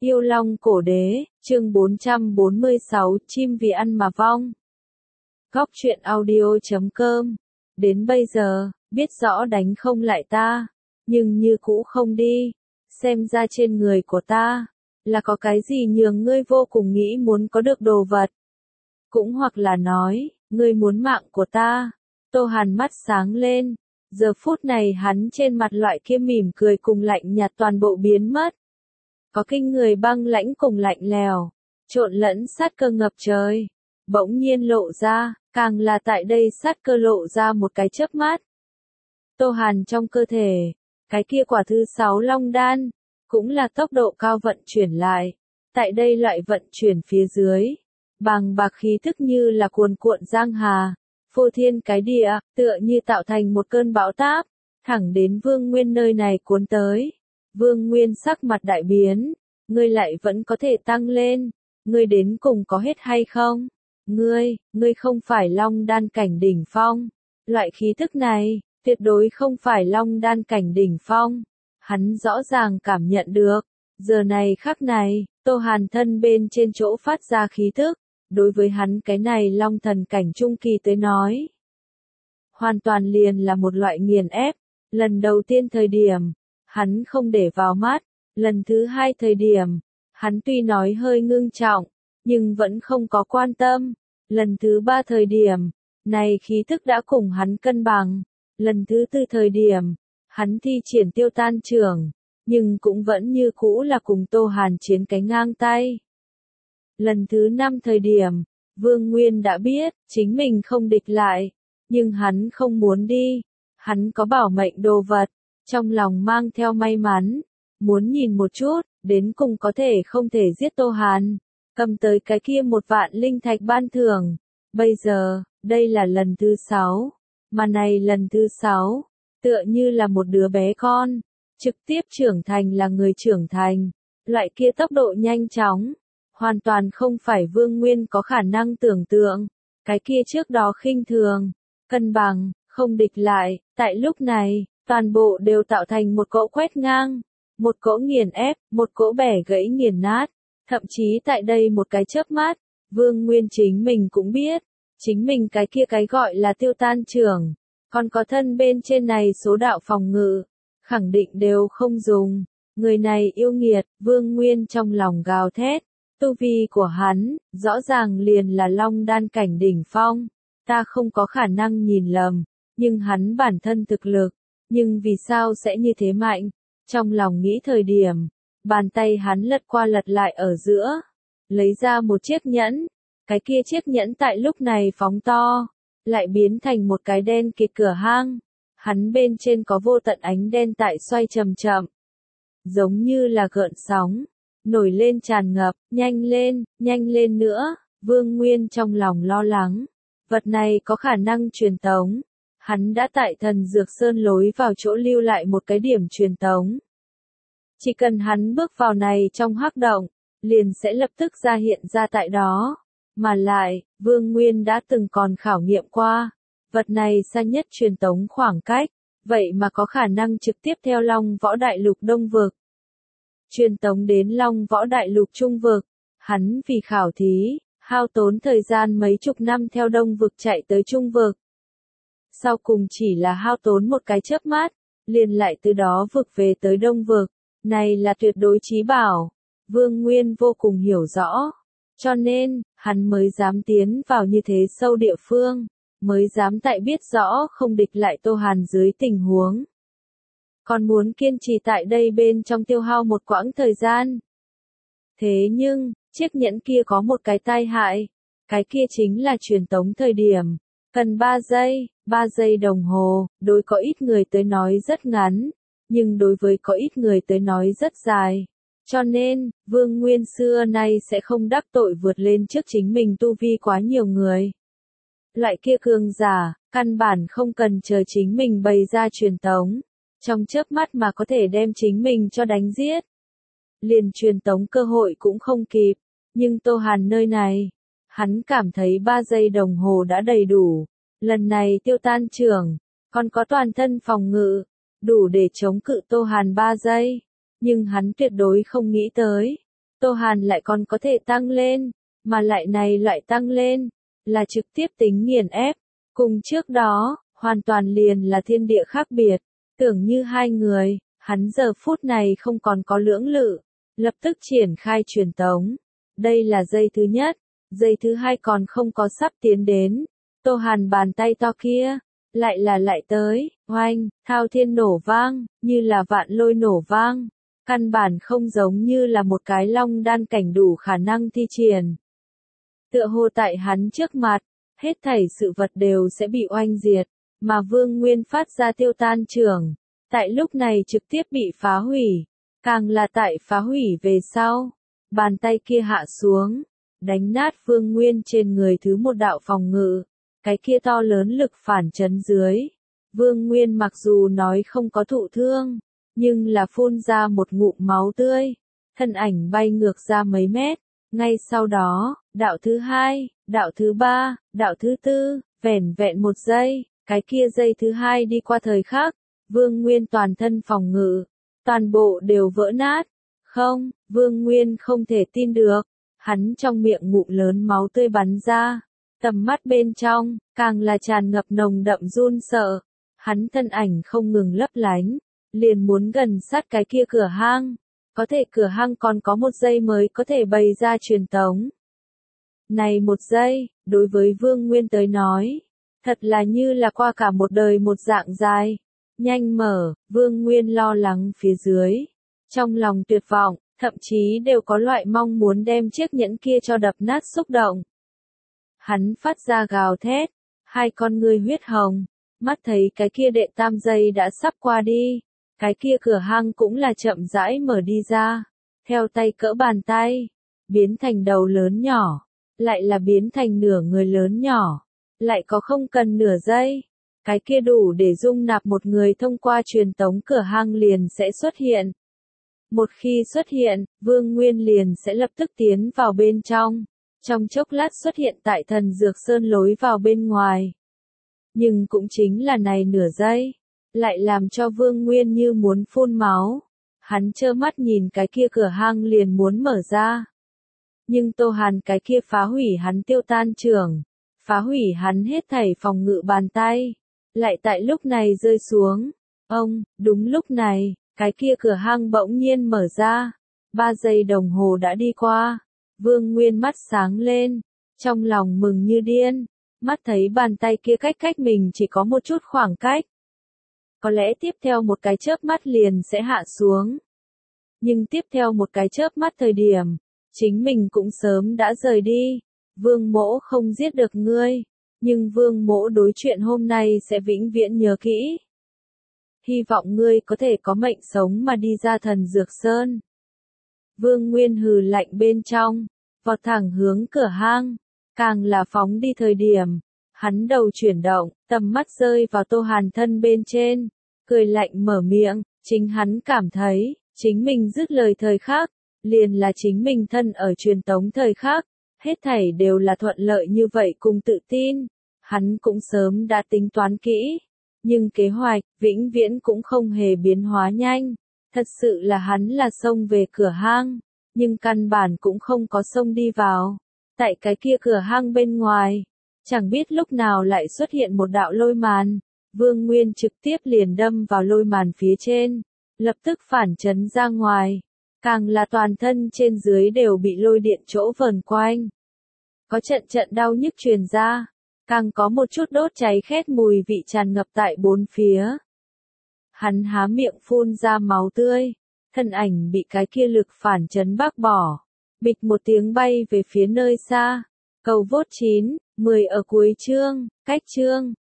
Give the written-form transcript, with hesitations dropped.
Yêu Long Cổ Đế, chương 446, chim vì ăn mà vong. Góc truyện audio.com. Đến bây giờ, biết rõ đánh không lại ta, nhưng như cũ không đi. Xem ra trên người của ta, là có cái gì nhường ngươi vô cùng nghĩ muốn có được đồ vật. Cũng hoặc là nói, ngươi muốn mạng của ta. Tô Hàn mắt sáng lên. Giờ phút này hắn trên mặt loại kia mỉm cười cùng lạnh nhạt toàn bộ biến mất. Có kinh người băng lãnh cùng lạnh lèo, trộn lẫn sát cơ ngập trời, bỗng nhiên lộ ra, càng là tại đây sát cơ lộ ra một cái chớp mắt. Tô Hàn trong cơ thể, cái kia quả thứ 6 long đan, cũng là tốc độ cao vận chuyển lại, tại đây loại vận chuyển phía dưới, bàng bạc khí thức như là cuồn cuộn giang hà, phô thiên cái địa, tựa như tạo thành một cơn bão táp, thẳng đến Vương Nguyên nơi này cuốn tới. Vương Nguyên sắc mặt đại biến, ngươi lại vẫn có thể tăng lên, ngươi đến cùng có hết hay không? Ngươi không phải long đan cảnh đỉnh phong, loại khí thức này, tuyệt đối không phải long đan cảnh đỉnh phong. Hắn rõ ràng cảm nhận được, giờ này khắc này, Tô Hàn thân bên trên chỗ phát ra khí thức, đối với hắn cái này long thần cảnh trung kỳ tới nói. Hoàn toàn liền là một loại nghiền ép, lần đầu tiên thời điểm, hắn không để vào mắt, lần thứ hai thời điểm, hắn tuy nói hơi ngưng trọng, nhưng vẫn không có quan tâm, lần thứ ba thời điểm, này khí thức đã cùng hắn cân bằng, lần thứ tư thời điểm, hắn thi triển tiêu tan trưởng, nhưng cũng vẫn như cũ là cùng Tô Hàn chiến cái ngang tay. Lần thứ năm thời điểm, Vương Nguyên đã biết, chính mình không địch lại, nhưng hắn không muốn đi, hắn có bảo mệnh đồ vật. Trong lòng mang theo may mắn, muốn nhìn một chút, đến cùng có thể không thể giết Tô Hàn, cầm tới cái kia 1 vạn linh thạch ban thưởng. Bây giờ, đây là lần thứ 6, mà này lần thứ 6, tựa như là một đứa bé con, trực tiếp trưởng thành là người trưởng thành, loại kia tốc độ nhanh chóng, hoàn toàn không phải Vương Nguyên có khả năng tưởng tượng, cái kia trước đó khinh thường, cân bằng, không địch lại, tại lúc này. Toàn bộ đều tạo thành một cỗ quét ngang, một cỗ nghiền ép, một cỗ bẻ gãy nghiền nát. Thậm chí tại đây một cái chớp mắt, Vương Nguyên chính mình cũng biết, chính mình cái kia cái gọi là tiêu tan trưởng, còn có thân bên trên này số đạo phòng ngự, khẳng định đều không dùng. Người này yêu nghiệt, Vương Nguyên trong lòng gào thét, tu vi của hắn, rõ ràng liền là long đan cảnh đỉnh phong, ta không có khả năng nhìn lầm, nhưng hắn bản thân thực lực. Nhưng vì sao sẽ như thế mạnh? Trong lòng nghĩ thời điểm, bàn tay hắn lật qua lật lại ở giữa, lấy ra một chiếc nhẫn, cái kia chiếc nhẫn tại lúc này phóng to, lại biến thành một cái đen kịt cửa hang, hắn bên trên có vô tận ánh đen tại xoay chậm chậm, giống như là gợn sóng, nổi lên tràn ngập, nhanh lên nữa, Vương Nguyên trong lòng lo lắng, vật này có khả năng truyền tống. Hắn đã tại Thần Dược Sơn lối vào chỗ lưu lại một cái điểm truyền tống. Chỉ cần hắn bước vào này trong hắc động, liền sẽ lập tức ra hiện ra tại đó. Mà lại, Vương Nguyên đã từng còn khảo nghiệm qua, vật này xa nhất truyền tống khoảng cách, vậy mà có khả năng trực tiếp theo Long Võ Đại Lục Đông Vực. Truyền tống đến Long Võ Đại Lục Trung Vực, hắn vì khảo thí, hao tốn thời gian mấy chục năm theo Đông Vực chạy tới Trung Vực. Sau cùng chỉ là hao tốn một cái chớp mắt, liền lại từ đó vực về tới Đông Vực, này là tuyệt đối chí bảo, Vương Nguyên vô cùng hiểu rõ, cho nên, hắn mới dám tiến vào như thế sâu địa phương, mới dám tại biết rõ không địch lại Tô Hàn dưới tình huống. Còn muốn kiên trì tại đây bên trong tiêu hao một quãng thời gian. Thế nhưng, chiếc nhẫn kia có một cái tai hại, cái kia chính là truyền tống thời điểm. Cần 3 giây đồng hồ, đối có ít người tới nói rất ngắn, nhưng đối với có ít người tới nói rất dài. Cho nên, Vương Nguyên xưa nay sẽ không đắc tội vượt lên trước chính mình tu vi quá nhiều người. Loại kia cường giả, căn bản không cần chờ chính mình bày ra truyền tống, trong chớp mắt mà có thể đem chính mình cho đánh giết. Liền truyền tống cơ hội cũng không kịp, nhưng Tô Hàn nơi này, hắn cảm thấy 3 giây đồng hồ đã đầy đủ. Lần này tiêu tan trưởng, còn có toàn thân phòng ngự, đủ để chống cự Tô Hàn 3 giây. Nhưng hắn tuyệt đối không nghĩ tới. Tô Hàn lại còn có thể tăng lên, mà lại này loại tăng lên, là trực tiếp tính nghiền ép, cùng trước đó, hoàn toàn liền là thiên địa khác biệt, tưởng như hai người, hắn giờ phút này không còn có lưỡng lự, lập tức triển khai truyền tống. Đây là giây thứ nhất, giây thứ hai còn không có sắp tiến đến, Tô Hàn bàn tay to kia, lại tới, oanh, thao thiên nổ vang, như là vạn lôi nổ vang, căn bản không giống như là một cái long đan cảnh đủ khả năng thi triển. Tựa hồ tại hắn trước mặt, hết thảy sự vật đều sẽ bị oanh diệt, mà Vương Nguyên phát ra tiêu tan trưởng, tại lúc này trực tiếp bị phá hủy, càng là tại phá hủy về sau, bàn tay kia hạ xuống, đánh nát Vương Nguyên trên người thứ một đạo phòng ngự, cái kia to lớn lực phản chấn dưới. Vương Nguyên mặc dù nói không có thụ thương, nhưng là phun ra một ngụm máu tươi, thân ảnh bay ngược ra mấy mét, ngay sau đó, đạo thứ hai, đạo thứ ba, đạo thứ tư, vẻn vẹn một giây, cái kia giây thứ hai đi qua thời khắc, Vương Nguyên toàn thân phòng ngự, toàn bộ đều vỡ nát. Không, Vương Nguyên không thể tin được, hắn trong miệng ngụm lớn máu tươi bắn ra, tầm mắt bên trong, càng là tràn ngập nồng đậm run sợ, hắn thân ảnh không ngừng lấp lánh, liền muốn gần sát cái kia cửa hang, có thể cửa hang còn có một giây mới có thể bày ra truyền tống. Này một giây, đối với Vương Nguyên tới nói, thật là như là qua cả một đời một dạng dài. Nhanh mở, Vương Nguyên lo lắng phía dưới. Trong lòng tuyệt vọng, thậm chí đều có loại mong muốn đem chiếc nhẫn kia cho đập nát xúc động. Hắn phát ra gào thét, hai con ngươi huyết hồng, mắt thấy cái kia đệ tam giây đã sắp qua đi. Cái kia cửa hang cũng là chậm rãi mở đi ra, theo tay cỡ bàn tay, biến thành đầu lớn nhỏ, lại là biến thành nửa người lớn nhỏ, lại có không cần nửa giây. Cái kia đủ để dung nạp một người thông qua truyền tống cửa hang liền sẽ xuất hiện. Một khi xuất hiện, Vương Nguyên liền sẽ lập tức tiến vào bên trong chốc lát xuất hiện tại thần dược sơn lối vào bên ngoài. Nhưng cũng chính là này nửa giây, lại làm cho Vương Nguyên như muốn phun máu. Hắn trơ mắt nhìn cái kia cửa hang liền muốn mở ra. Nhưng Tô Hàn cái kia phá hủy hắn tiêu tan trưởng, phá hủy hắn hết thảy phòng ngự bàn tay, lại tại lúc này rơi xuống. Đúng lúc này, cái kia cửa hang bỗng nhiên mở ra. 3 giây đồng hồ đã đi qua. Vương Nguyên mắt sáng lên, trong lòng mừng như điên, mắt thấy bàn tay kia cách mình chỉ có một chút khoảng cách. Có lẽ tiếp theo một cái chớp mắt liền sẽ hạ xuống. Nhưng tiếp theo một cái chớp mắt thời điểm, chính mình cũng sớm đã rời đi. Vương Mỗ không giết được ngươi, nhưng Vương Mỗ đối chuyện hôm nay sẽ vĩnh viễn nhớ kỹ. Hy vọng ngươi có thể có mệnh sống mà đi ra thần dược sơn. Vương Nguyên hừ lạnh bên trong, vọt thẳng hướng cửa hang, càng là phóng đi thời điểm. Hắn đầu chuyển động, tầm mắt rơi vào Tô Hàn thân bên trên, cười lạnh mở miệng, chính hắn cảm thấy, chính mình dứt lời thời khắc, liền là chính mình thân ở truyền tống thời khắc, hết thảy đều là thuận lợi như vậy cùng tự tin, hắn cũng sớm đã tính toán kỹ, nhưng kế hoạch, vĩnh viễn cũng không hề biến hóa nhanh, thật sự là hắn là xông về cửa hang, nhưng căn bản cũng không có xông đi vào, tại cái kia cửa hang bên ngoài. Chẳng biết lúc nào lại xuất hiện một đạo lôi màn, Vương Nguyên trực tiếp liền đâm vào lôi màn phía trên, lập tức phản chấn ra ngoài, càng là toàn thân trên dưới đều bị lôi điện chỗ vờn quanh. Có trận đau nhức truyền ra, càng có một chút đốt cháy khét mùi vị tràn ngập tại bốn phía. Hắn há miệng phun ra máu tươi, thân ảnh bị cái kia lực phản chấn bác bỏ, bịch một tiếng bay về phía nơi xa. Cầu vote 9, 10 ở cuối chương, cách chương.